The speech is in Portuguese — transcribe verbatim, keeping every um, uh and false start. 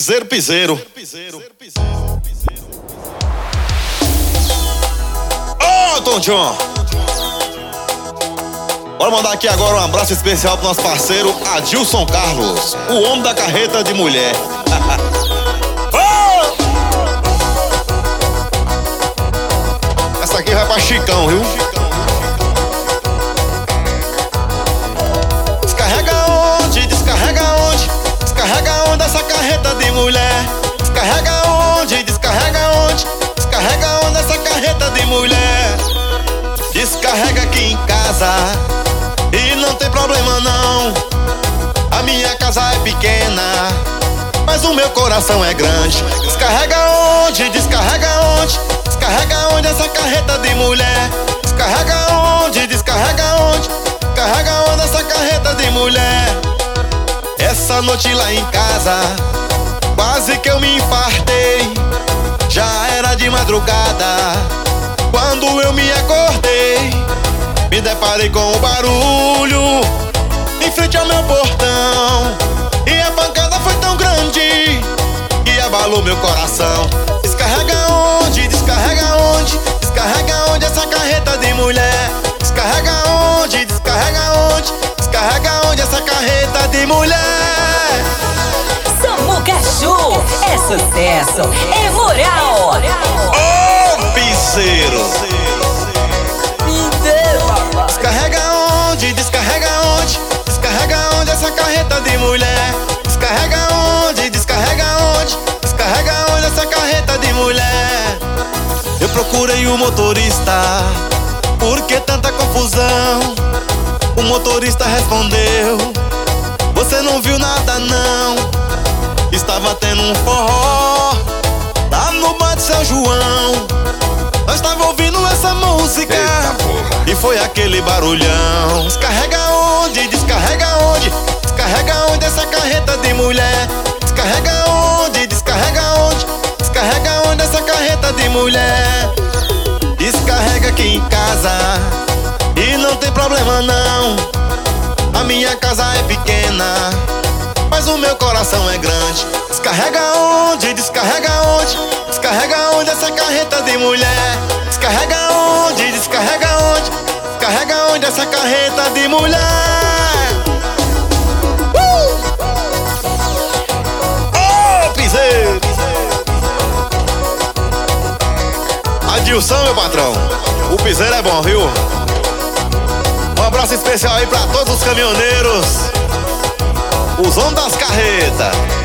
Piseiro, piseiro. Ô, Tom John. Bora mandar aqui agora um abraço especial pro nosso parceiro Adilson Carlos, o homem da carreta de mulher. Oh! Essa aqui vai pra Chicão, viu? Descarrega onde, descarrega onde, descarrega onde essa carreta de mulher. Descarrega onde, descarrega onde, descarrega onde essa carreta de mulher. Descarrega aqui em casa e não tem problema não. A minha casa é pequena, mas o meu coração é grande. Descarrega onde, descarrega onde, descarrega onde essa carreta de mulher. Descarrega onde, descarrega onde, descarrega onde essa carreta de mulher. Essa noite lá em casa, quase que eu me infartei. Já era de madrugada, quando eu me acordei, me deparei com o barulho em frente ao meu portão. E a pancada foi tão grande que abalou meu coração. Descarrega onde, descarrega onde, descarrega onde essa carreta de mulher. Descarrega onde, descarrega onde, descarrega onde essa carreta de mulher. Samuca Show é sucesso, é moral. Ô, piseiro. Descarrega onde, descarrega onde, descarrega onde essa carreta de mulher. Descarrega onde, descarrega onde, descarrega onde essa carreta de mulher. Eu procurei o motorista, por que tanta confusão? O motorista respondeu: você não viu nada não. Estava tendo um forró lá no bar de São João. Nós estava ouvindo essa música. Eita, e foi aquele barulhão. Descarrega onde, descarrega onde, descarrega onde essa carreta de mulher. Descarrega onde, descarrega onde, descarrega onde essa carreta de mulher. Descarrega aqui em casa e não tem problema não. A minha casa é pequena, mas o meu coração é grande. Descarrega onde, descarrega onde, descarrega onde essa carreta de mulher. Descarrega onde, descarrega onde, descarrega onde essa carreta de mulher. Uh! Oh, piseiro. Adilson, meu patrão, o piseiro é bom, viu? Um abraço especial aí pra todos os caminhoneiros, os homens das carretas.